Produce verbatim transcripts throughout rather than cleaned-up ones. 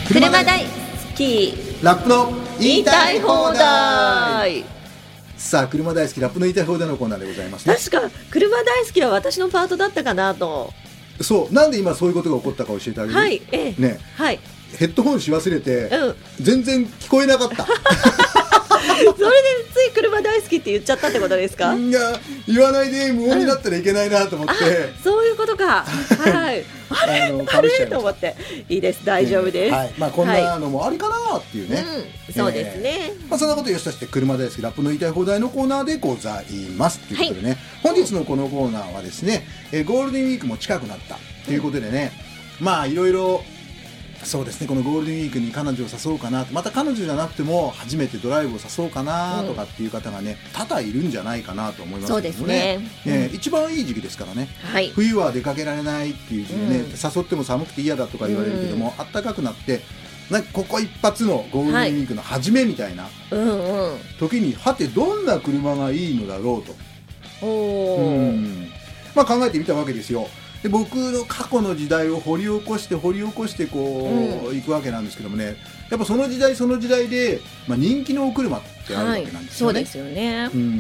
車大好きラップの言いたい放題。 さあ、車大好きラップの言いたい放題のコーナーでございますね。 確か車大好きは私のパートだったかなと。 そう、なんで今そういうことが起こったか教えてあげる。 はい、ええ、 ね、 はい、 ヘッドホンし忘れて、 うん、 全然聞こえなかったそれでつい車大好きって言っちゃったってことですか。 いや、言わないで無音になったらいけないなと思って、 うん、そういうことか。はいあれあのあれと思って、いいです、大丈夫です、 えーはい、まあ、こんなのもありかなっていうね、はい、 うん、そうですね、 えーまあ、そんなことをよしとして車大好きラップの言いたい放題のコーナーでございますということでね、はい、本日のこのコーナーはですね、えー、ゴールデンウィークも近くなったということでね、うん、まあいろいろそうですね、このゴールデンウィークに彼女を誘おうかな、また彼女じゃなくても初めてドライブを誘おうかなとかっていう方がね、多々いるんじゃないかなと思いますけどもね、そうですね、うん、一番いい時期ですからね、はい、冬は出かけられないっていう時期ね、うん、誘っても寒くて嫌だとか言われるけども、うん、暖かくなってなんかここ一発のゴールデンウィークの初めみたいな時に、はてどんな車がいいのだろうと、お、うん、まあ、考えてみたわけですよ。で、僕の過去の時代を掘り起こして掘り起こしてこう、うん、いくわけなんですけどもね、やっぱその時代その時代で、まあ、人気のお車ってあるわけなんですよね、はい、そうですよね、うんうん、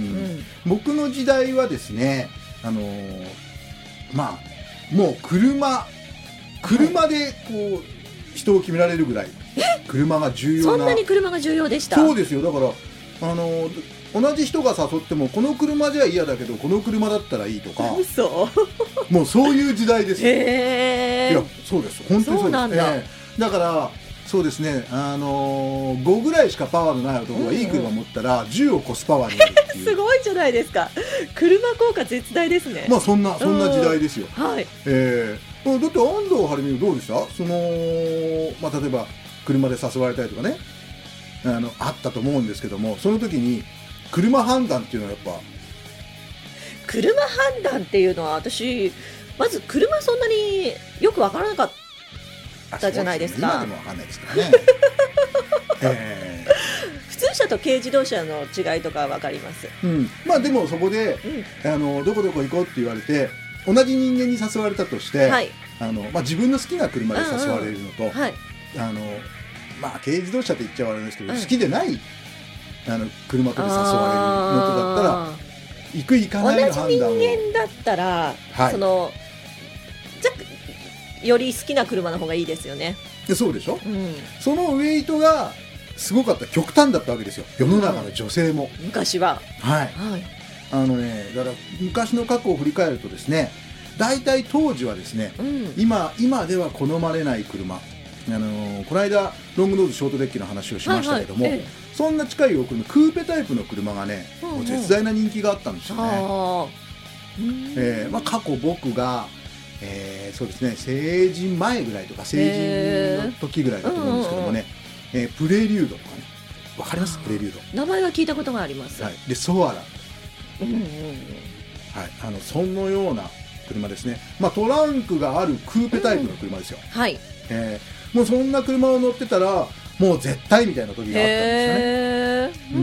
僕の時代はですね、あのー、まあもう車車でこう人を決められるぐらい車が重要な、 そんなに車が重要でした。 そうですよ。だからあのー同じ人が誘ってもこの車じゃ嫌だけどこの車だったらいいとか、そうもうそういう時代ですよ。へー、いや、そうです、本当にそうです。そうなんだ、えー、だからそうですね、あのー、ごぐらいしかパワーのない男がいい車持ったらじゅうを超すパワーになるっていうすごいじゃないですか。 車効果絶大ですね。 まあそんなそんな時代ですよ、 はい、 えー、だって安藤晴美どうでした？その、まあ、例えば車で誘われたりとかね、あのあったと思うんですけども、その時に車判断っていうのはやっぱ車判断っていうのは私まず車そんなによく分からなかったじゃないですか。 今でも分かんないですからね、えー、普通車と軽自動車の違いとか分かります、 うん、まあでもそこで、うん、あのどこどこ行こうって言われて同じ人間に誘われたとして、はい、あのまあ、自分の好きな車で誘われるのと、うんうん、はい、あのまあ軽自動車って言っちゃ悪いんですけど、うん、好きでないあの車とで誘われるのとだったら行く行かないの判断を、同じ人間だったら、はい、そのじゃより好きな車の方がいいですよね。 でそうでしょ、うん、そのウェイトがすごかった、極端だったわけですよ、世の中の女性も、 うん、昔は、はいはい、あのね、だから昔の過去を振り返るとですね、大体当時はですね、うん、今, 今では好まれない車、あのー、この間ロングノーズショートデッキの話をしましたけども、はいはい、ええ、そんな近いお車、クーペタイプの車がね、うんうん、もう絶大な人気があったんですよね。あ、えーまあ、過去僕が、えー、そうですね、成人前ぐらいとか成人の時ぐらいだと思うんですけどもね、えー、プレリュードとかね、わかります？プレリュード、 名前は聞いたことがあります、はい、 でソアラ、うんうんうん、はい、あのそのような車ですね、まあ、トランクがあるクーペタイプの車ですよ、うん、はい、えー、もうそんな車を乗ってたらもう絶対みたいな時があったんですよね。うん、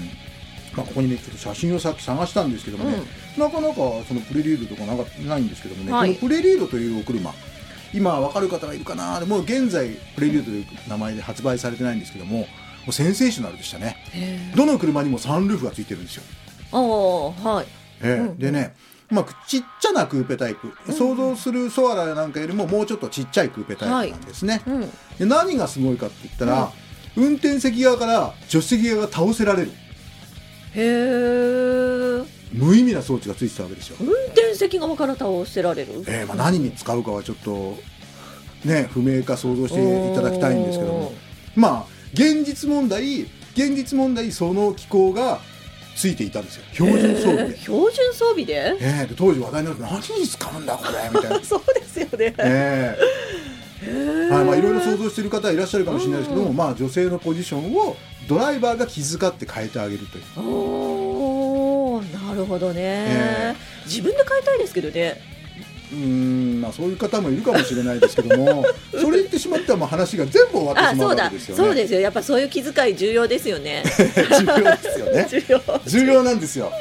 まあ、ここにねちょっと写真をさっき探したんですけどもね、うん、なかなかそのプレリュードとかなかないんですけどもね、はい、このプレリュードというお車、今分かる方がいるかな、もう現在プレリュードという名前で発売されてないんですけども、もうセンセーショナルでしたね。どの車にもサンルーフがついてるんですよ。あ、はい、えーうん、でね、まあ、ちっちゃなクーペタイプ、うん、想像するソアラなんかよりももうちょっとちっちゃいクーペタイプなんですね、はい、うん、で何がすごいかって言ったら、うん、運転席側から助手席側が倒せられる。へー、無意味な装置がついてたわけですよ。 運転席側から倒せられる、 えーまあ、何に使うかはちょっとね不明か想像していただきたいんですけども、まあ現実問題現実問題その機構がついていたんですよ、標準装備で。 標準装備で、 えー、で当時話題になると何に使うんだこれみたいなそうですよね、えーはい、まあ、いろいろ想像している方はいらっしゃるかもしれないですけども、うん、まあ、女性のポジションをドライバーが気遣って変えてあげるという。 おー、なるほどね、えー、自分で変えたいですけどね。 うーん、まあ、そういう方もいるかもしれないですけどもそれ言ってしまったらもう話が全部終わってしまうわけですよね。 そうですよ、やっぱそういう気遣い重要ですよね重要ですよね重要重要なんですよ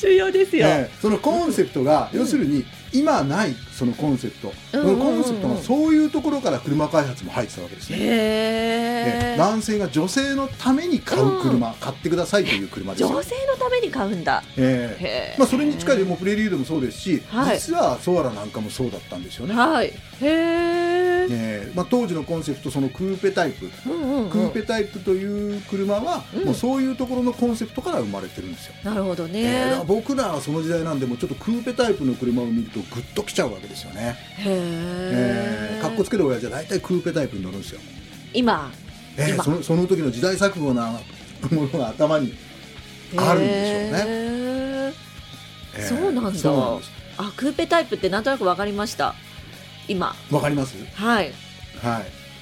重要ですよ、 えー、そのコンセプトが、うん、要するに今ないそのコンセプト、うん、そのコンセプトのそういうところから車開発も入ってたわけですね。へー、男性が女性のために買う車、うん、買ってくださいという車ですよ。 女性のために買うんだ、 えーへー、まあ、それに近いでもプレリュードもそうですし、はい、実はソアラなんかもそうだったんですよね。 はい、へー、 えーまあ、当時のコンセプト、そのクーペタイプ、うんうんうん、クーペタイプという車は、うん、もうそういうところのコンセプトから生まれてるんですよ。 なるほどね、 えー、だから僕らはその時代なんでもうちょっとクーペタイプの車を見るとグッときちゃうわけですよね。 へー、 えー、かっこつける親父は大体クーペタイプに乗るんですよ今、 えー、今 そ, のその時の時代錯誤なものが頭にあるんでしょうね。 えー、そうなんだ。そうなんです。あ、クーペタイプってなんとなく分かりました。今わかります？ はいはい、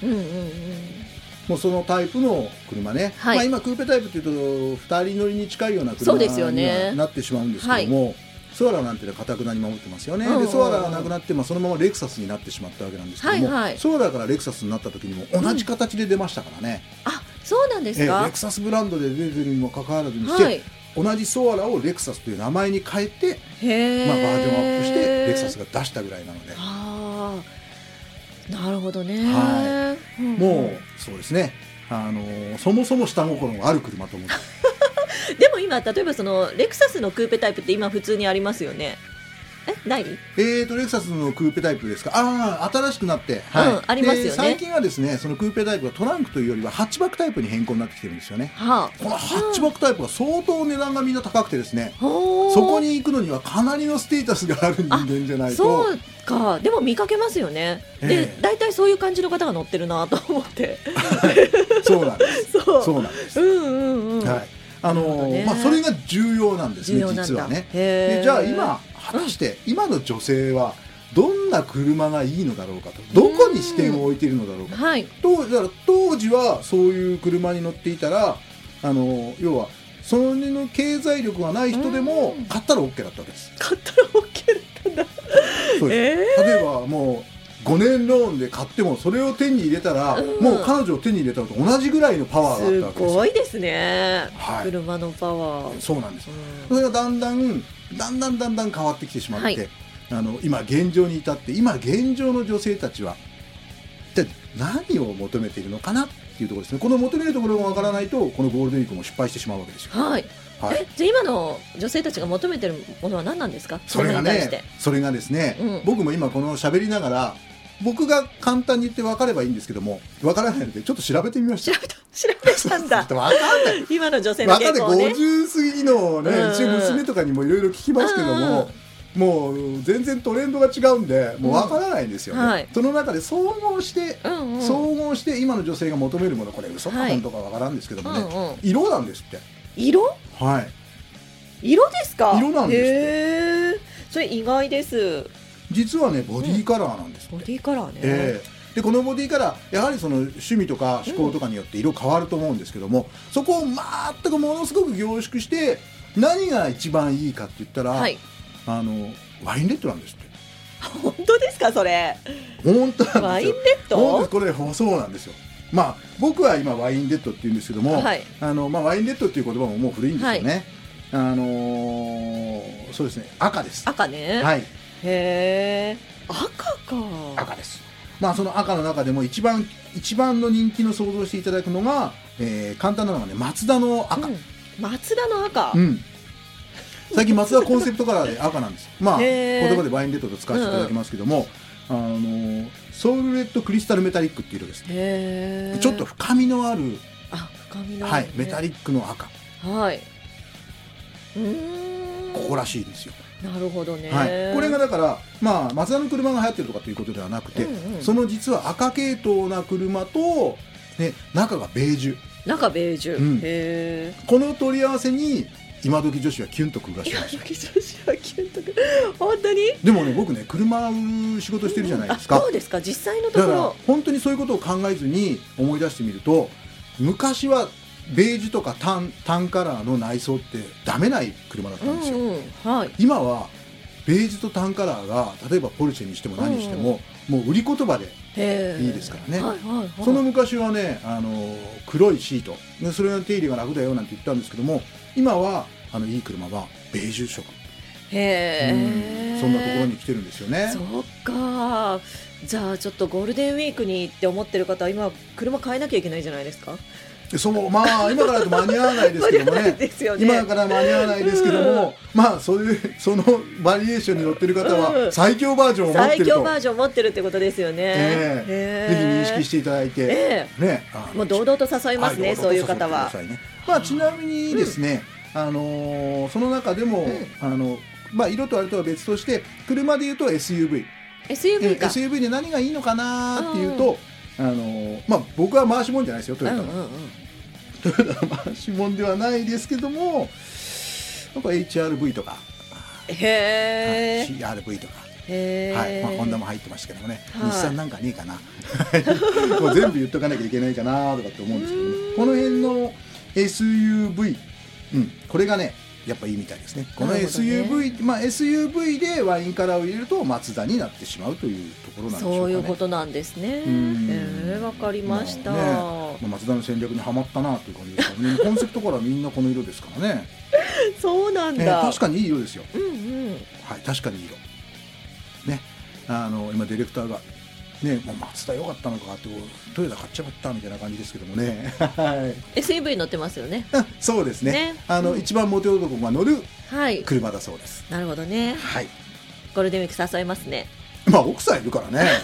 うんうんうん、もうそのタイプの車ね、 はい、 まあ、今クーペタイプっていうとふたり乗りに近いような車にはなってしまうんですけども、はい、ソアラなんていうのは堅くなに守ってますよね、うんうんうん、でソアラがなくなって、まあ、そのままレクサスになってしまったわけなんですけども、はいはい、ソアラからレクサスになった時にも同じ形で出ましたからね、 うん、あ、そうなんですか。 えレクサスブランドで出てるにもかかわらずにして、はい、同じソアラをレクサスという名前に変えて、まあ、バージョンアップしてレクサスが出したぐらいなので。 あ、なるほどね、 はい、うん、もうそうですね、あのー、そもそも下心がある車と思うでも今例えばそのレクサスのクーペタイプって今普通にありますよね。え、ない？ えーとレクサスのクーペタイプですか。ああ、新しくなって、 はい、うん、ありますよね。 最近はですね、そのクーペタイプがトランクというよりはハッチバックタイプに変更になってきてるんですよね、はあ、このハッチバックタイプが相当値段がみんな高くてですね、はあ、そこに行くのにはかなりのステータスがある人間じゃないと。 そうか、でも見かけますよね、えー、で大体そういう感じの方が乗ってるなと思ってそうなんですそうそうなんです、 うんうんうん、 はい、あのーね、まあ、それが重要なんですね、実はね。でじゃあ今果たして今の女性はどんな車がいいのだろうかと、どこに視点を置いているのだろうか、はい、とだから当時はそういう車に乗っていたら、あの要はその経済力がない人でも買ったら OK だったわけです。 買ったら OK だったんだ。 そうです、えー、例えばもうごねんローンで買ってもそれを手に入れたら、うん、もう彼女を手に入れたのと同じぐらいのパワーがあったわけです。 すごいですね、はい、車のパワー。 そうなんです、うん、それがだんだんだんだんだんだん変わってきてしまって、はい、あの今現状に至って今現状の女性たちは一体何を求めているのかなっていうところですね。この求めるところがわからないとこのゴールデンウィークも失敗してしまうわけですよ。 はいはい、えじゃあ今の女性たちが求めているものは何なんですか。 それがね、それがですね、うん、僕も今この喋りながら僕が簡単に言って分かればいいんですけども分からないのでちょっと調べてみました。 調べた調べたんだ分かんない今の女性の傾向ね。 ごじゅう過ぎのね、一応娘とかにもいろいろ聞きますけども、もう全然トレンドが違うんでもう分からないんですよね、うんはい、その中で総合して、うんうん、総合して今の女性が求めるもの、これ嘘か本当か分からんですけどもね、うんうん、色なんですって。 色？ はい、 色ですか。 色なんですって。 へー、それ意外です。 実はねボディーカラーなんですって、 うん、ボディーカラーね、 えー、でこのボディーカラーやはりその趣味とか思考とかによって色変わると思うんですけども、うん、そこを全くものすごく凝縮して何が一番いいかって言ったら、はい、あのワインレッドなんですって。 本当ですかそれ。 本当なんですよ。 ワインレッド？ 本当です、これそうなんですよ。まあ僕は今ワインレッドって言うんですけども、はい、あのまあ、ワインレッドっていう言葉ももう古いんですよね、はい、あのー、そうですね、赤です。 赤ね、 はい、 へー、赤か。 赤です。まあその赤の中でも一番一番の人気の想像していただくのが、えー、簡単なのがねマツダの赤、うん、 マツダの赤、 うん、最近マツダコンセプトカラーで赤なんです。まあ言葉でワインレッドと使わせていただきますけども、うんうん、あのソウルレッドクリスタルメタリックっていう色ですね。 へー、 ちょっと深みのある、 あ、深みのある、ね、 はい、メタリックの赤、 はい、うーん、 ここらしいですよ。 なるほどね、 はい、これがだからまあマツダの車が流行ってるとかということではなくて、うんうん、その実は赤系統な車と、ね、中がベージュ、 中ベージュ、うん、へー、この取り合わせに今時女子はキュンとくるらしいです。 今時女子はキュンとくる本当に。 でもね僕ね車売る仕事してるじゃないですか、 うん、あ、そうですか。実際のところだから本当にそういうことを考えずに思い出してみると、昔はベージュとかタン、タンカラーの内装ってダメない車だったんですよ、うんうん、はい、今はベージュとタンカラーが例えばポルシェにしても何しても、うん、もう売り言葉でいいですからね、はいはいはい、その昔はねあの黒いシートでそれの手入れが楽だよなんて言ったんですけども、今はあのいい車はベージュ色、 へえ、 そんなところに来てるんですよね。 そうか。じゃあちょっとゴールデンウィークにって思ってる方は今車変えなきゃいけないじゃないですか。 そうまあ今からだと間に合わないですけども ね, ですよね今から間に合わないですけども、うん、まあそういうそのバリエーションに乗ってる方は最強バージョンを持ってると、 最強バージョンを持ってるってことですよね、 えー、ぜひ認識していただいて、 えーね、 もう堂々と誘いますね、そういう方は、 ね。まあ、ちなみにですね、うん、あのー、その中でも、うん、あのまあ、色とあれとは別として車でいうと エスユーブイエスユーブイ か、 エスユーブイ で何がいいのかなっていうと、あのーまあ、僕は回しもんじゃないですよ、トヨタの、うんうんうん、トヨタの回しもんではないですけども、なんか エイチアールブイ とか、 へー、 シーアールブイ とか、 へー、 はい、まあ、ホンダも入ってましたけどもね、はい、日産なんかねえかなもう全部言っとかなきゃいけないかなとかって思うんですけど、ね、この辺の エスユーブイ、うん、これがねやっぱいいみたいですね。この エスユーブイ、ね、まあ、エスユーブイ でワインカラーを入れるとマツダになってしまうというところなんでしょうかね。そういうことなんですね。えー、わかりました。まあね、 まあ、マツダの戦略にはまったなという感じですからね。コンセプトからみんなこの色ですからね。 そうなんだ、 えー、確かにいい色ですよ。 うんうん、 はい、確かにいい色。ね、あの今ディレクターがね、もうマツダ良かったのかってトヨタ買っちゃったみたいな感じですけどもねエスユーブイ 乗ってますよね。 そうですね、 ね、 あの、うん、一番モテ男が乗る車だそうです、 はい、なるほどね、 はい、 ゴールデンウィーク誘いますね。 まあ奥さんいるからね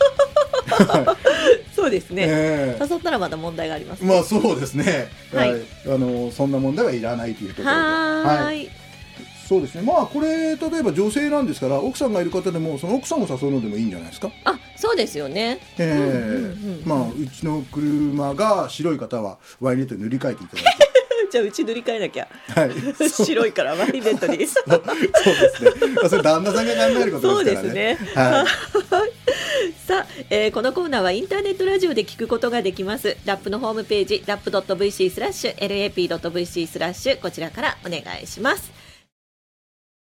そうですね、 えー、 誘ったらまた問題がありますね。 まあそうですね、 はい、 あのそんな問題はいらないというところで、 はい、 そうですね。まあこれ例えば女性なんですから奥さんがいる方でもその奥さんを誘うのでもいいんじゃないですか。 あ、そうですよね。 えーうんうんうん、まあうちの車が白い方はワインレッドに塗り替えていただいてじゃあうち塗り替えなきゃ、 はい、 白いからワインレッドにそうですね、それ旦那さんが考えることですからね。 そうですね、はいさあ、えー、このコーナーはインターネットラジオで聞くことができます。ラップのホームページ ラップ ドット ブイシー スラッシュ ラップ ドット ブイシー スラッシュこちらからお願いします。